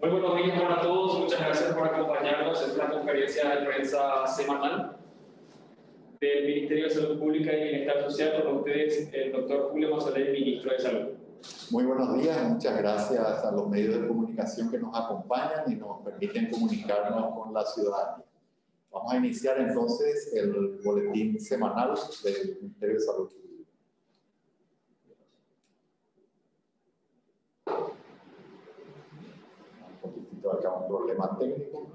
Muy buenos días para todos, muchas gracias por acompañarnos en esta conferencia de prensa semanal del Ministerio de Salud Pública y Bienestar Social. Con ustedes, el doctor Julio Monsalve, ministro de Salud. Muy buenos días, muchas gracias a los medios de comunicación que nos acompañan y nos permiten comunicarnos con la ciudadanía. Vamos a iniciar entonces el boletín semanal del Ministerio de Salud Pública. Un poquitito acá un problema técnico.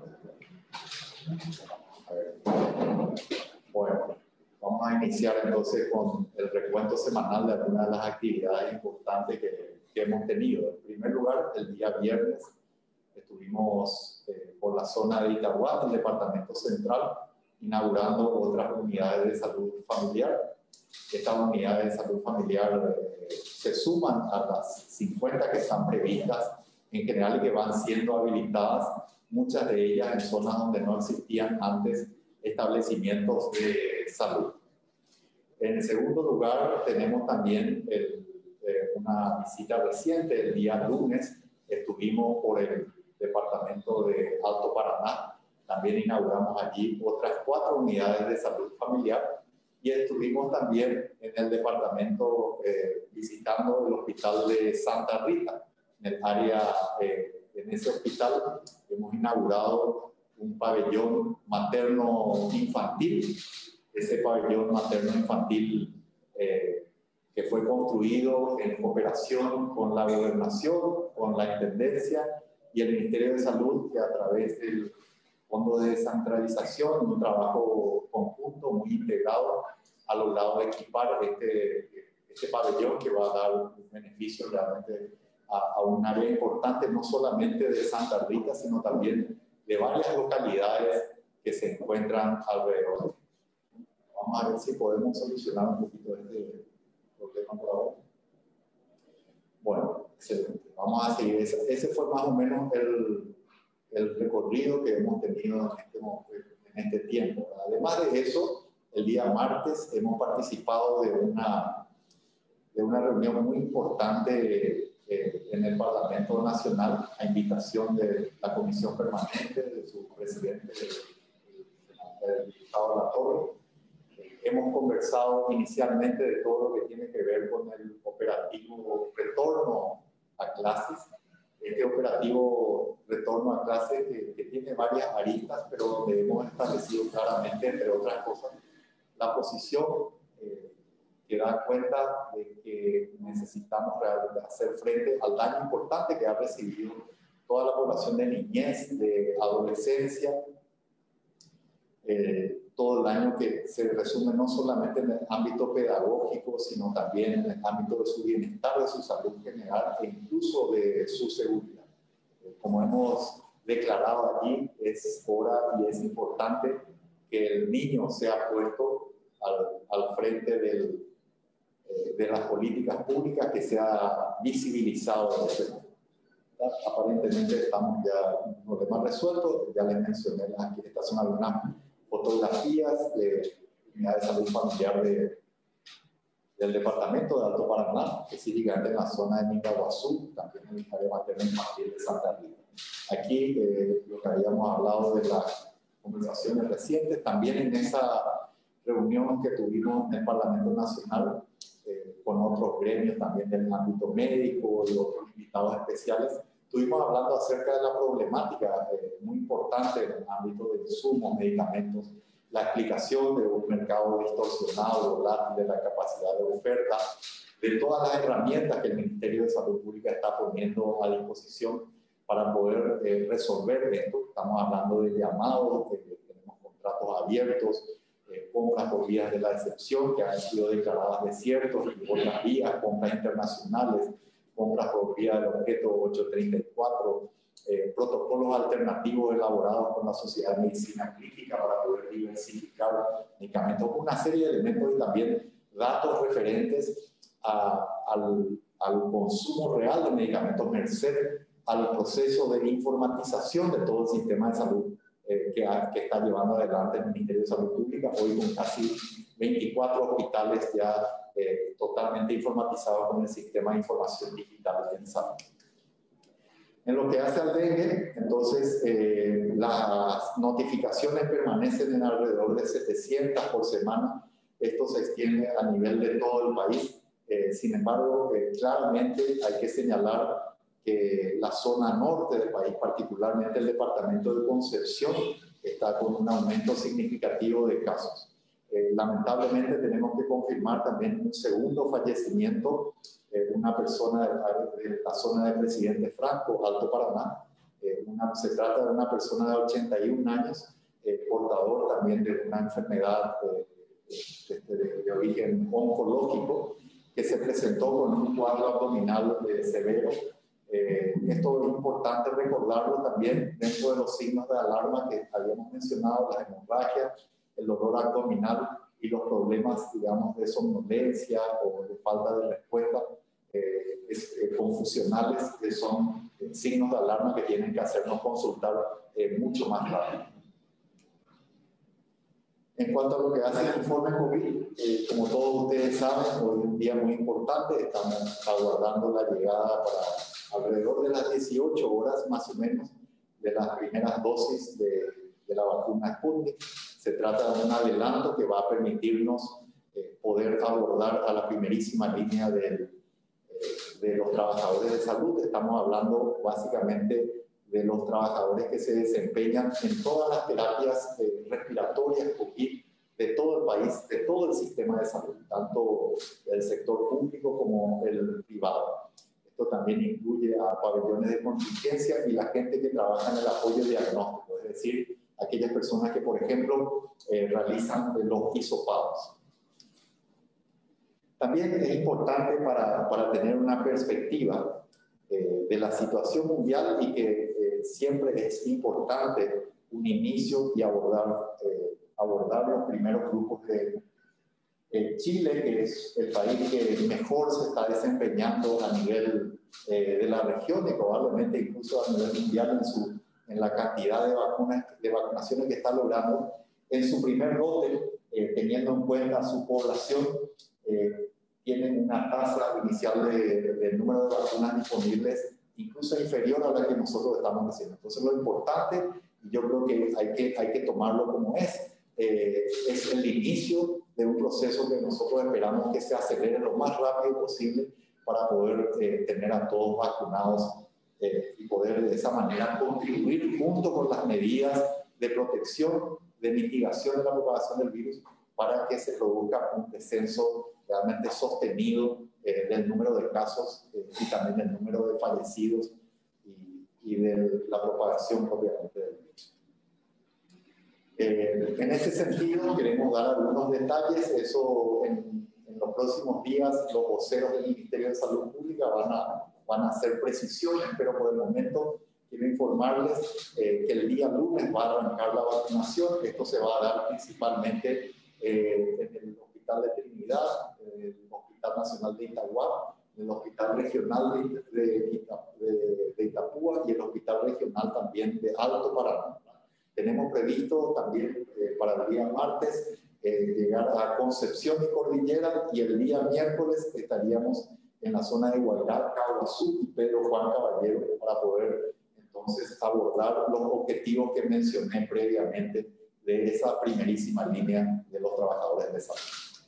A ver. Bueno, vamos a iniciar entonces con el recuento semanal de algunas de las actividades importantes que hemos tenido. En primer lugar, el día viernes estuvimos por la zona de Itagua, del departamento central, inaugurando otras unidades de salud familiar. Estas unidades de salud familiar se suman a las 50 que están previstas en general y que van siendo habilitadas, muchas de ellas en zonas donde no existían antes establecimientos de salud. En segundo lugar, tenemos también una visita reciente. El día lunes estuvimos por el departamento de Alto Paraná. También inauguramos allí otras 4 unidades de salud familiar y estuvimos también en el departamento visitando el hospital de Santa Rita. En el área, en ese hospital hemos inaugurado un pabellón materno-infantil. Ese pabellón materno-infantil que fue construido en cooperación con la gobernación, con la intendencia y el Ministerio de Salud, que a través del Fondo de Descentralización, un trabajo conjunto muy integrado, ha logrado equipar este pabellón que va a dar un beneficio realmente a un área importante, no solamente de Santa Rita, sino también de varias localidades que se encuentran alrededor. Vamos a ver si podemos solucionar un poquito este problema por ahora. Bueno, excelente. Vamos a seguir. Ese fue más o menos el recorrido que hemos tenido en este tiempo. Además de eso, el día martes hemos participado de una reunión muy importante en el Parlamento Nacional, a invitación de la Comisión Permanente, de su presidente, el diputado Latorre. Hemos conversado inicialmente de todo lo que tiene que ver con el operativo retorno a clases. Este operativo retorno a clases que tiene varias aristas, pero donde hemos establecido claramente, entre otras cosas, la posición que da cuenta de que necesitamos realmente hacer frente al daño importante que ha recibido toda la población de niñez, de adolescencia, todo el daño que se resume no solamente en el ámbito pedagógico, sino también en el ámbito de su bienestar, de su salud general e incluso de su seguridad. Como hemos declarado allí, es hora y es importante que el niño sea puesto al frente de las políticas públicas, que sea visibilizado. Aparentemente estamos ya un problema resuelto. Ya les mencioné, aquí estas son algunas fotografías de unidad de salud familiar del departamento de Alto Paraná, específicamente en la zona de Mingaguazú, también en el área materno infantil de Santa Rita. Aquí lo que habíamos hablado de las conversaciones recientes, también en esa reunión que tuvimos en el Parlamento Nacional con otros gremios también del ámbito médico y otros invitados especiales, estuvimos hablando acerca de la problemática muy importante en el ámbito de insumos, medicamentos, la explicación de un mercado distorsionado, volátil, de la capacidad de oferta, de todas las herramientas que el Ministerio de Salud Pública está poniendo a disposición para poder resolver esto. Estamos hablando de llamados, tenemos contratos abiertos, compras por vías de la excepción que han sido declaradas desiertos y otras vías, compras internacionales, compras por vía del objeto 834, protocolos alternativos elaborados con la Sociedad de Medicina Crítica para poder diversificar medicamentos, una serie de elementos y también datos referentes al consumo real de medicamentos, merced al proceso de informatización de todo el sistema de salud que está llevando adelante el Ministerio de Salud Pública, hoy con casi 24 hospitales ya totalmente informatizados con el sistema de información digital en salud. En lo que hace al dengue, entonces, las notificaciones permanecen en alrededor de 700 por semana. Esto se extiende a nivel de todo el país. Sin embargo, claramente hay que señalar que la zona norte del país, particularmente el departamento de Concepción, está con un aumento significativo de casos. Lamentablemente tenemos que confirmar también un segundo fallecimiento, una persona de la zona de Presidente Franco, Alto Paraná. Se trata de una persona de 81 años, portador también de una enfermedad de origen oncológico, que se presentó con un cuadro abdominal severo. Esto es importante recordarlo también dentro de los signos de alarma que habíamos mencionado: la hemorragia, el dolor abdominal y los problemas, digamos, de somnolencia o de falta de respuesta confusionales, que son signos de alarma que tienen que hacernos consultar mucho más rápido. En cuanto a lo que hace el informe COVID, como todos ustedes saben, hoy es un día muy importante. Estamos aguardando la llegada para alrededor de las 18 horas más o menos de las primeras dosis de la vacuna Sputnik. Se trata de un adelanto que va a permitirnos poder abordar a la primerísima línea de los trabajadores de salud. Estamos hablando básicamente de los trabajadores que se desempeñan en todas las terapias respiratorias COVID de todo el país, de todo el sistema de salud, tanto el sector público como el privado. Esto también incluye a pabellones de contingencia y la gente que trabaja en el apoyo diagnóstico, es decir, aquellas personas que, por ejemplo, realizan los hisopados. También es importante para tener una perspectiva de la situación mundial, y que siempre es importante un inicio y abordar los primeros grupos de Chile, que es el país que mejor se está desempeñando a nivel de la región y probablemente incluso a nivel mundial en la cantidad de vacunaciones que está logrando en su primer lote, teniendo en cuenta su población. Tienen una tasa inicial de número de vacunas disponibles incluso inferior a la que nosotros estamos haciendo. Entonces, lo importante, y yo creo que hay que tomarlo como es el inicio de un proceso que nosotros esperamos que se acelere lo más rápido posible para poder tener a todos vacunados y poder de esa manera contribuir junto con las medidas de protección, de mitigación de la propagación del virus, para que se produzca un descenso realmente sostenido del número de casos y también del número de fallecidos y de la propagación propiamente del virus. En ese sentido, queremos dar algunos detalles. Eso en los próximos días los voceros del Ministerio de Salud Pública van a hacer precisiones, pero por el momento quiero informarles que el día lunes va a arrancar la vacunación. Esto se va a dar principalmente en el Hospital de Trinidad, el Hospital Nacional de Itagua, el Hospital Regional de Itapúa y el Hospital Regional también de Alto Paraná. Tenemos previsto también para el día martes llegar a Concepción y Cordillera, y el día miércoles estaríamos en la zona de Guairá, Caguazú y Pedro Juan Caballero, para poder entonces abordar los objetivos que mencioné previamente de esa primerísima línea de los trabajadores de salud.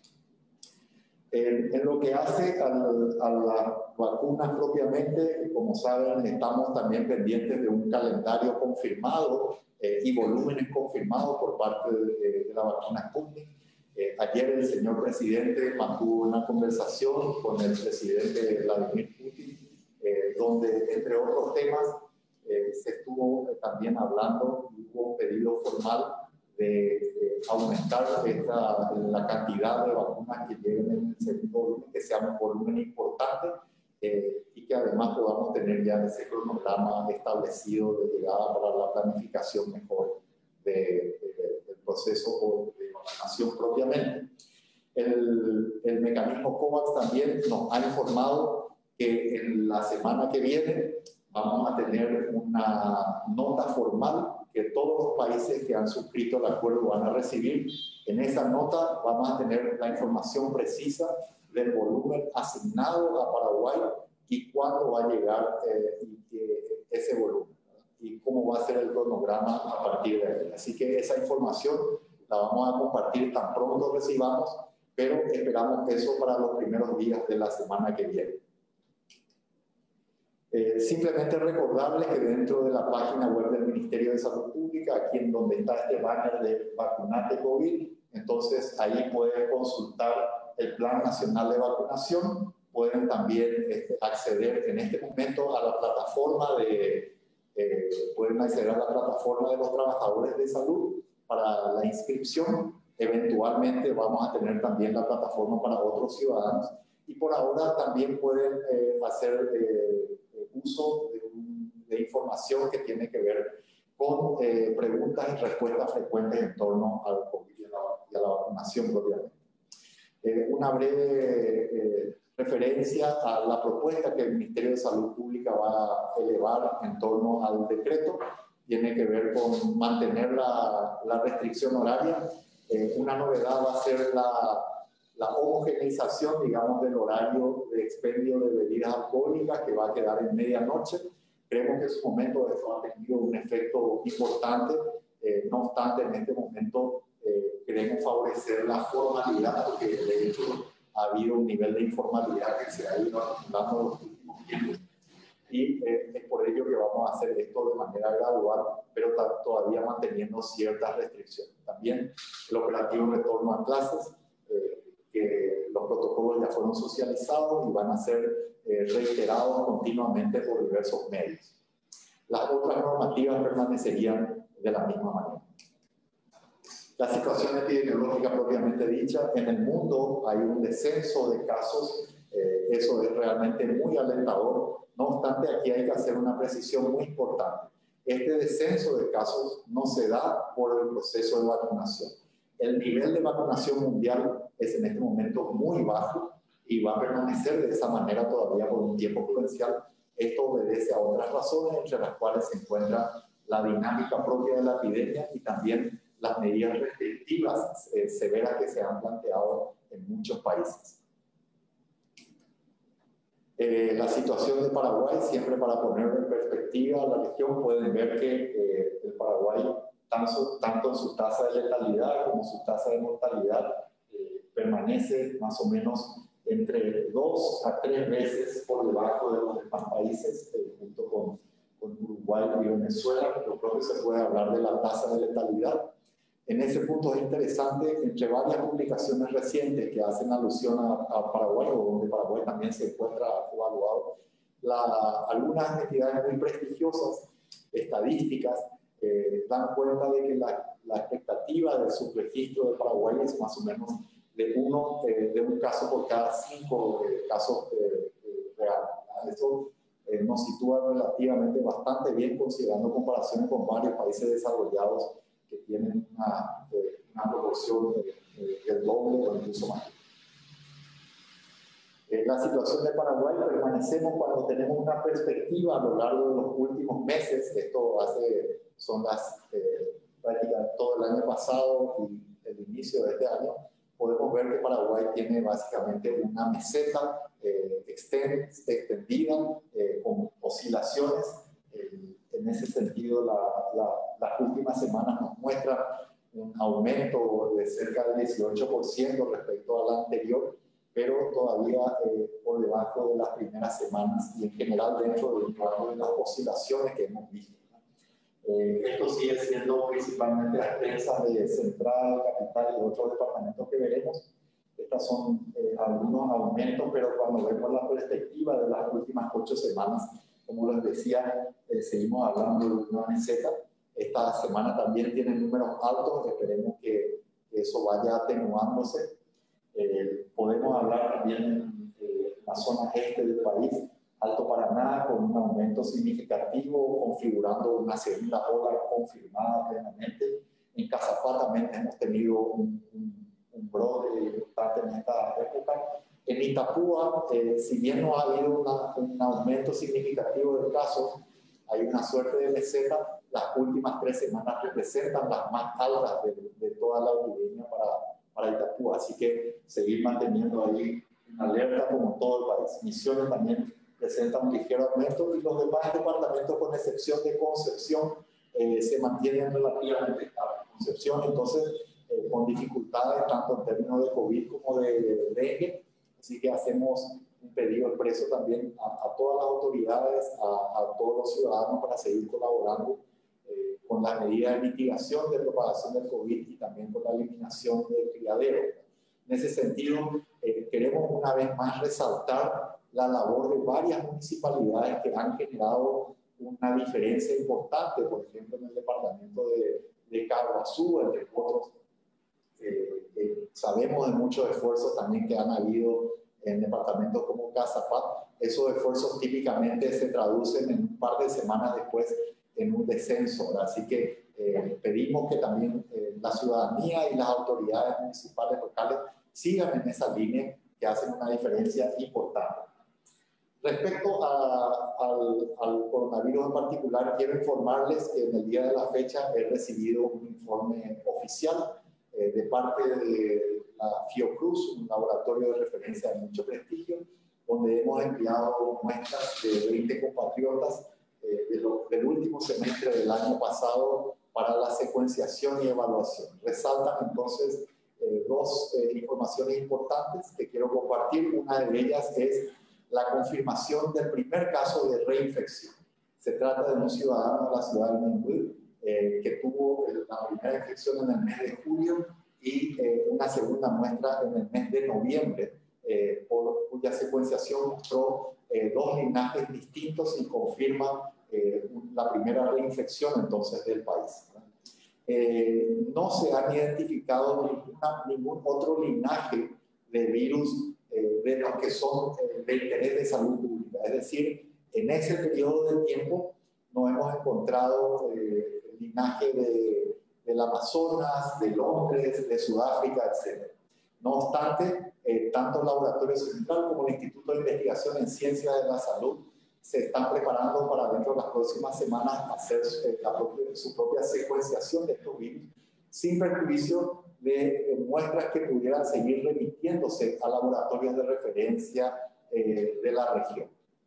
En lo que hace a las vacunas propiamente, como saben, estamos también pendientes de un calendario confirmado y volúmenes confirmados por parte de la vacuna Sputnik. Ayer el señor presidente mantuvo una conversación con el presidente Vladimir Putin, donde, entre otros temas, se estuvo también hablando, hubo un pedido formal de aumentar la cantidad de vacunas que lleguen en el segundo volumen, que sea un volumen importante, y que además podamos tener ya ese cronograma establecido de llegada para la planificación mejor del proceso de vacunación propiamente. El mecanismo COVAX también nos ha informado que en la semana que viene vamos a tener una nota formal que todos los países que han suscrito el acuerdo van a recibir. En esa nota vamos a tener la información precisa del volumen asignado a Paraguay y cuándo va a llegar ese volumen, ¿verdad? Y cómo va a ser el cronograma a partir de ahí. Así que esa información la vamos a compartir tan pronto recibamos, pero esperamos eso para los primeros días de la semana que viene. Simplemente recordarles que dentro de la página web del Ministerio de Salud Pública, aquí en donde está este banner de Vacunate COVID, entonces ahí pueden consultar el Plan Nacional de Vacunación. Pueden también acceder en este momento a la plataforma pueden acceder a la plataforma de los trabajadores de salud para la inscripción. Eventualmente vamos a tener también la plataforma para otros ciudadanos. Y por ahora también pueden hacer uso de información que tiene que ver con preguntas y respuestas frecuentes en torno al COVID y a la vacunación propiamente. Una breve referencia a la propuesta que el Ministerio de Salud Pública va a elevar en torno al decreto. Tiene que ver con mantener la restricción horaria. Una novedad va a ser la homogeneización, digamos, del horario de expendio de bebidas alcohólicas, que va a quedar en medianoche. Creemos que en su momento esto ha tenido un efecto importante. No obstante, en este momento queremos favorecer la formalidad, porque de hecho ha habido un nivel de informalidad que se ha ido acumulando en los últimos tiempos. Y es por ello que vamos a hacer esto de manera gradual, pero todavía manteniendo ciertas restricciones. También el operativo retorno a clases, que los protocolos ya fueron socializados y van a ser reiterados continuamente por diversos medios. Las otras normativas permanecerían de la misma manera. La situación epidemiológica propiamente dicha, en el mundo hay un descenso de casos, eso es realmente muy alentador. No obstante, aquí hay que hacer una precisión muy importante. Este descenso de casos no se da por el proceso de vacunación. El nivel de vacunación mundial es en este momento muy bajo y va a permanecer de esa manera todavía por un tiempo prudencial. Esto obedece a otras razones, entre las cuales se encuentra la dinámica propia de la epidemia y también las medidas restrictivas severas que se han planteado en muchos países. La situación de Paraguay, siempre para poner en perspectiva a la región, pueden ver que el Paraguay, tanto en su tasa de letalidad como su tasa de mortalidad, permanece más o menos entre 2 a 3 veces por debajo de los demás países, junto con Uruguay y Venezuela. Lo propio se puede hablar de la tasa de letalidad. En ese punto es interesante, entre varias publicaciones recientes que hacen alusión a Paraguay, o donde Paraguay también se encuentra evaluado, algunas entidades muy prestigiosas, estadísticas, dan cuenta de que la expectativa de subregistro de Paraguay es más o menos de un caso por cada 5 casos reales. Eso nos sitúa relativamente bastante bien, considerando comparaciones con varios países desarrollados que tienen una proporción del doble o incluso más. La situación de Paraguay, permanecemos cuando tenemos una perspectiva a lo largo de los últimos meses, esto son prácticamente todo el año pasado y el inicio de este año, podemos ver que Paraguay tiene básicamente una meseta extendida con oscilaciones. En ese sentido, las últimas semanas nos muestran un aumento de cerca del 18% respecto a la anterior, pero todavía por debajo de las primeras semanas y en general dentro del rango de las oscilaciones que hemos visto. Esto sigue siendo principalmente las prensas de Central, Capital y otros departamentos que veremos. Estas son algunos aumentos, pero cuando vemos la perspectiva de las últimas 8 semanas, como les decía, seguimos hablando de una meseta. Esta semana también tiene números altos, esperemos que eso vaya atenuándose. Podemos hablar también en la zona este del país, Alto Paraná, con un aumento significativo, configurando una segunda ola confirmada plenamente. En Cazapá también hemos tenido un brote importante en esta época. En Itapúa, si bien no ha habido un aumento significativo de casos, hay una suerte de meseta. Las últimas 3 semanas representan las más altas de toda la epidemia para Itapúa. Así que seguir manteniendo ahí una alerta como todo el país. Misiones también presenta un ligero aumento y los demás departamentos, con excepción de Concepción, se mantienen relativamente estables. Concepción, entonces, con dificultades tanto en términos de COVID como de dengue, así que hacemos un pedido expreso también a todas las autoridades, a todos los ciudadanos para seguir colaborando con las medidas de mitigación de propagación del COVID y también con la eliminación del criadero. En ese sentido, queremos una vez más resaltar la labor de varias municipalidades que han generado una diferencia importante, por ejemplo, en el departamento de Caguazú, entre otros. Sabemos de muchos esfuerzos también que han habido en departamentos como Caazapá. Esos esfuerzos típicamente se traducen en un par de semanas después en un descenso, ¿verdad? Así que pedimos que también la ciudadanía y las autoridades municipales locales sigan en esa línea que hacen una diferencia importante. Respecto al coronavirus en particular, quiero informarles que en el día de la fecha he recibido un informe oficial de parte de la Fiocruz, un laboratorio de referencia de mucho prestigio, donde hemos enviado muestras de 20 compatriotas del último semestre del año pasado para la secuenciación y evaluación. Resaltan entonces dos informaciones importantes que quiero compartir. Una de ellas es la confirmación del primer caso de reinfección. Se trata de un ciudadano de la ciudad de Ningüí que tuvo la primera infección en el mes de julio y una segunda muestra en el mes de noviembre, cuya secuenciación mostró dos linajes distintos y confirma la primera reinfección entonces del país. No se han identificado ningún otro linaje de virus de los que son de interés de salud pública. Es decir, en ese periodo de tiempo no hemos encontrado el linaje del Amazonas, de Londres, de Sudáfrica, etc. No obstante, tanto el Laboratorio Central como el Instituto de Investigación en Ciencias de la Salud se están preparando para dentro de las próximas semanas hacer su propia secuenciación de estos virus, sin perjuicio de muestras que pudieran seguir remitiéndose a laboratorios de referencia de la región.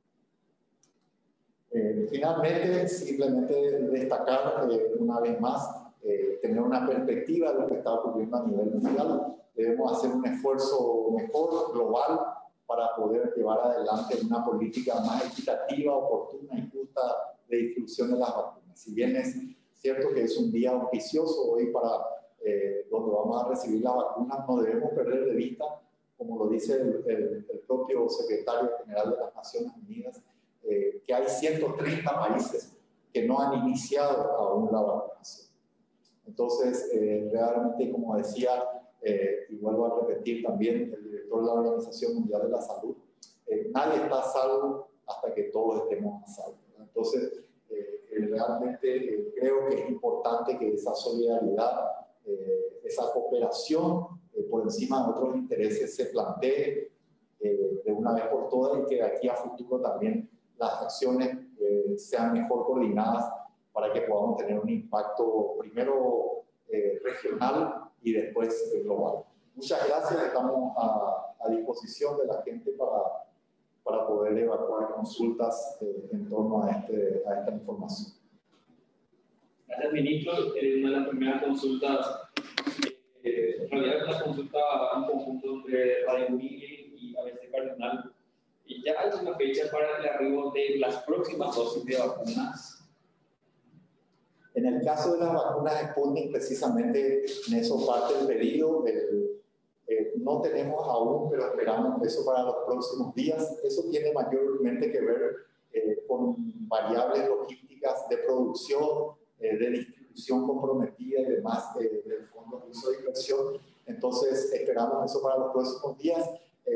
Finalmente, simplemente destacar una vez más, tener una perspectiva de lo que está ocurriendo a nivel mundial. Debemos hacer un esfuerzo mejor, global, para poder llevar adelante una política más equitativa, oportuna y justa de distribución de las vacunas. Si bien es cierto que es un día auspicioso hoy para donde vamos a recibir las vacunas, no debemos perder de vista, como lo dice el propio secretario general de las Naciones Unidas, que hay 130 países que no han iniciado aún la vacunación. Entonces, realmente, como decía, y vuelvo a repetir también, el director de la Organización Mundial de la Salud, nadie está a salvo hasta que todos estemos a salvo. Entonces, realmente creo que es importante que esa solidaridad, esa cooperación por encima de otros intereses se plantee de una vez por todas y que de aquí a futuro también las acciones sean mejor coordinadas para que podamos tener un impacto primero regional y después global. Muchas gracias, estamos a disposición de la gente para poder evacuar consultas en torno a esta información. Gracias, ministro. Una de las primeras consultas, en realidad es una consulta en conjunto entre Radio Unigel y ABC Cardenal. ¿Y ya hay una fecha para el arribo de las próximas dosis de vacunas? En el caso de las vacunas Sputnik, precisamente en eso parte el pedido. No tenemos aún, pero esperamos eso para los próximos días. Eso tiene mayormente que ver con variables logísticas de producción, de distribución comprometida y demás del Fondo de Uso de Inversión. Entonces, esperamos eso para los próximos días.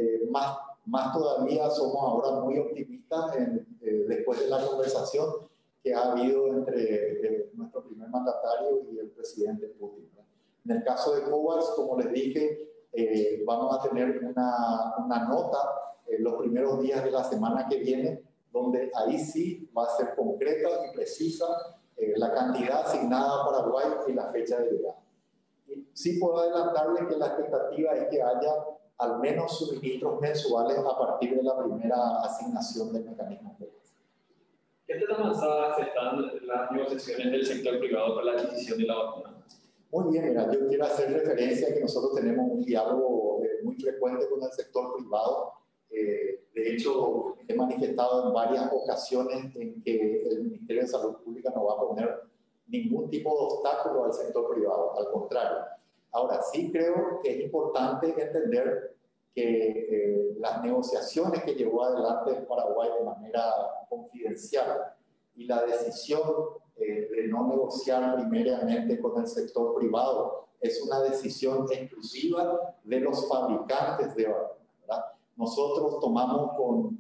Más todavía, somos ahora muy optimistas después de la conversación que ha habido entre nuestro primer mandatario y el presidente Putin. En el caso de COVAX, como les dije, vamos a tener una nota los primeros días de la semana que viene, donde ahí sí va a ser concreta y precisa la cantidad asignada a Paraguay y la fecha de llegada. Sí puedo adelantarles que la expectativa es que haya al menos suministros mensuales a partir de la primera asignación del mecanismo. ¿Qué tan avanzadas están las negociaciones del sector privado para la adquisición de la vacuna? Muy bien, mira, yo quiero hacer referencia a que nosotros tenemos un diálogo muy frecuente con el sector privado. De hecho, he manifestado en varias ocasiones en que el Ministerio de Salud Pública no va a poner ningún tipo de obstáculo al sector privado, al contrario. Ahora, sí creo que es importante entender que las negociaciones que llevó adelante el Paraguay de manera confidencial y la decisión de no negociar primeramente con el sector privado es una decisión exclusiva de los fabricantes de vacunas, ¿verdad? Nosotros tomamos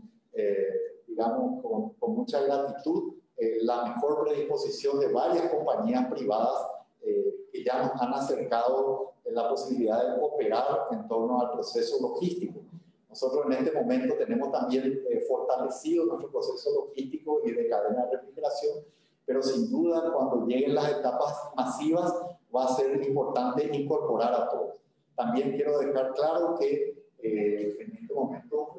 con mucha gratitud la mejor predisposición de varias compañías privadas que ya nos han acercado la posibilidad de operar en torno al proceso logístico. Nosotros en este momento tenemos también fortalecido nuestro proceso logístico y de cadena de refrigeración, pero sin duda cuando lleguen las etapas masivas va a ser importante incorporar a todos. También quiero dejar claro que en este momento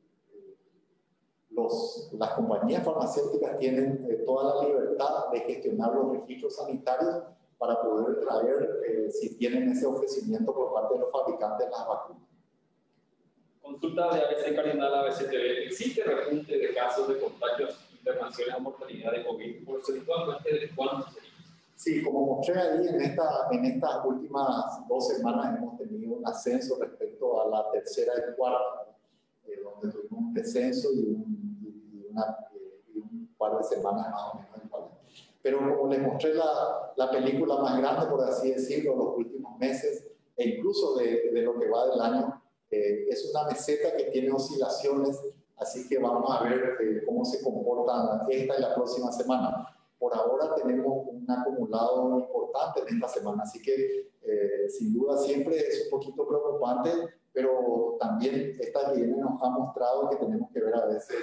las compañías farmacéuticas tienen toda la libertad de gestionar los registros sanitarios para poder traer, si tienen ese ofrecimiento por parte de los fabricantes, las vacunas. Consulta de ABC Cardinal ABCTV. ¿Existe repunte de casos de contagios internacionales o mortalidad de COVID? Porcentualmente, ¿de cuánto sería? Sí, como mostré ahí, en estas últimas 2 semanas hemos tenido un ascenso respecto a la tercera y cuarta, donde tuvimos un descenso y un par de semanas más o menos. Pero como les mostré la película más grande, por así decirlo, los últimos meses, e incluso de lo que va del año, es una meseta que tiene oscilaciones, así que vamos a ver cómo se comportan esta y la próxima semana. Por ahora tenemos un acumulado importante en esta semana, así que sin duda siempre es un poquito preocupante, pero también esta epidemia nos ha mostrado que tenemos que ver a veces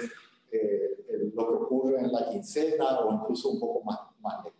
lo que ocurre en la quincena o incluso un poco más lejos.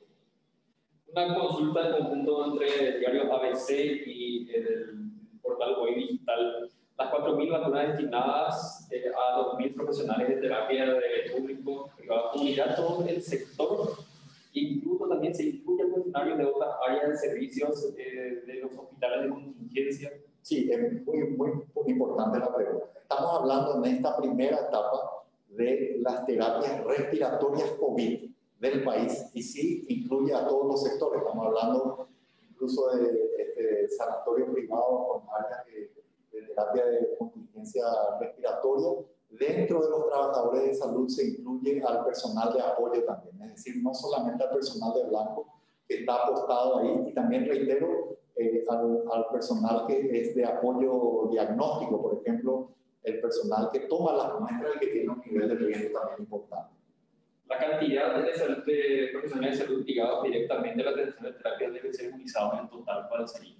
Una consulta en conjunto entre el diario ABC y el portal Hoy Digital. Las 4.000 vacunas destinadas a 2.000 profesionales de terapia de público privado, ¿cubrirá todo el sector? Incluso también se incluyen funcionarios de otras áreas de servicios de los hospitales de contingencia. Sí, es muy importante la pregunta. Estamos hablando en esta primera etapa de las terapias respiratorias COVID del país y sí incluye a todos los sectores. Estamos hablando incluso de sanatorios privados con áreas de terapia de contingencia respiratoria. Dentro de los trabajadores de salud se incluye al personal de apoyo también, es decir, no solamente al personal de blanco que está apostado ahí, y también reitero al personal que es de apoyo diagnóstico, por ejemplo, el personal que toma las muestras y que tiene un nivel de riesgo también importante. La cantidad de profesionales de salud ligados directamente a la atención de terapia debe ser inmunizados en total para el sería.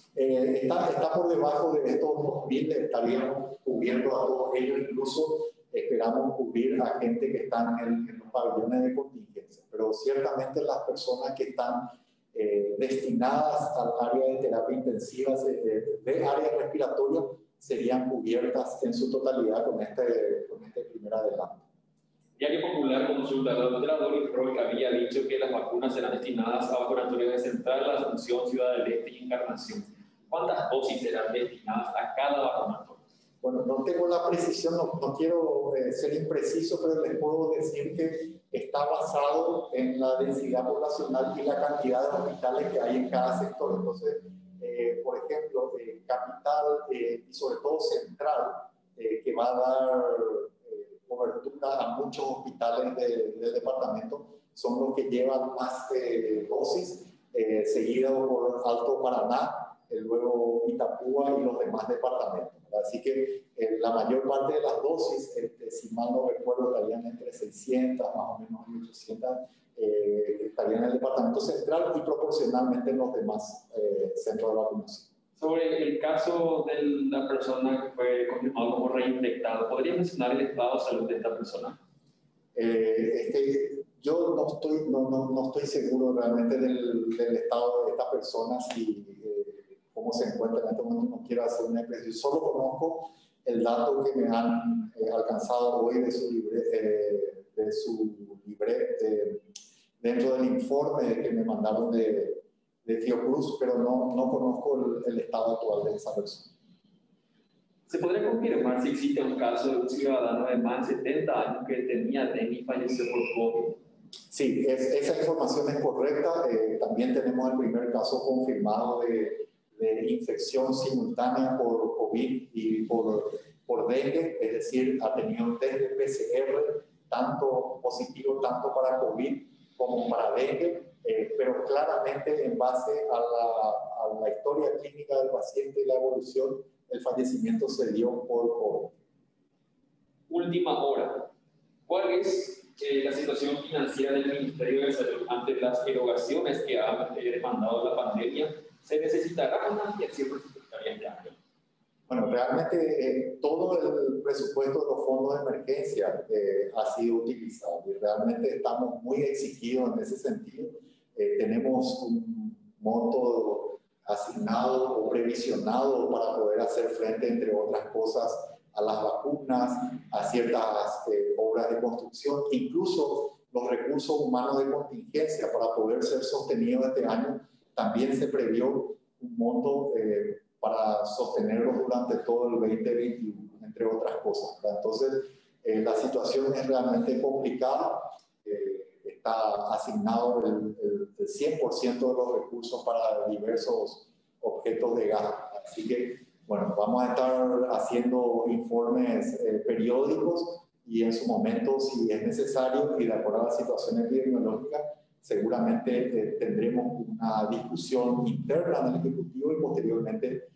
Está por debajo de estos 2.000, estaríamos cubriendo a todos ellos, incluso esperamos cubrir a gente que están en los pabellones de contingencia, pero ciertamente las personas que están destinadas al área de terapia intensiva de área respiratoria serían cubiertas en su totalidad con este primer adelanto. Diario Popular consulta, la doctora Doris Roca había dicho que las vacunas serán destinadas a laboratorios de Central, Asunción, Ciudad del Este y Encarnación. ¿Cuántas dosis serán destinadas a cada vacunatorio? Bueno, no tengo la precisión, no quiero ser impreciso, pero les puedo decir que está basado en la densidad poblacional y la cantidad de hospitales que hay en cada sector. Entonces, por ejemplo, Capital y sobre todo Central, que va a dar cobertura a muchos hospitales del departamento, son los que llevan más dosis, seguido por Alto Paraná, luego Itapúa y los demás departamentos. Así que la mayor parte de las dosis, si mal no recuerdo, estarían entre 600, más o menos 800, estarían en el departamento central y proporcionalmente en los demás centros de vacunación. Sobre el caso de la persona que fue confirmado como reinfectado, ¿podría mencionar el estado de salud de esta persona? Yo no estoy seguro realmente del estado de esta persona, cómo cómo se encuentra en este momento, no quiero hacer una expresión, solo conozco el dato que me han alcanzado hoy de su dentro del informe que me mandaron de Fiocruz, pero no conozco el estado actual de esa persona. ¿Se podría confirmar si existe un caso de un ciudadano de más de 70 años que tenía dengue y falleció por COVID? Sí, esa información es correcta. También tenemos el primer caso confirmado de infección simultánea por COVID y por dengue, es decir, ha tenido un test de PCR tanto positivo tanto para COVID como para dengue, pero claramente en base a la historia clínica del paciente y la evolución, el fallecimiento se dio por COVID. Última hora. ¿Cuál es la situación financiera del Ministerio de Salud ante las erogaciones que ha demandado la pandemia? ¿Se necesitará una ampliación presupuestaria este año? Bueno, realmente todo el presupuesto de los fondos de emergencia ha sido utilizado y realmente estamos muy exigidos en ese sentido. Tenemos un monto asignado o previsionado para poder hacer frente, entre otras cosas, a las vacunas, a ciertas obras de construcción, incluso los recursos humanos de contingencia para poder ser sostenidos este año. También se previó un monto para sostenerlos durante todo el 2021, entre otras cosas. Entonces, la situación es realmente complicada. Está asignado el 100% de los recursos para diversos objetos de gasto. Así que, bueno, vamos a estar haciendo informes periódicos y en su momento, si es necesario y de acuerdo a la situación epidemiológica, seguramente tendremos una discusión interna del Ejecutivo y posteriormente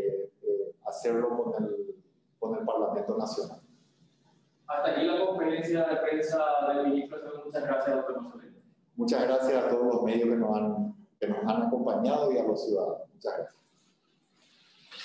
hacerlo con el Parlamento Nacional. Hasta aquí la conferencia de prensa del ministro de Salud. Muchas gracias, doctor Mazzoleni. Muchas gracias a todos los medios que nos han acompañado y a los ciudadanos. Muchas gracias.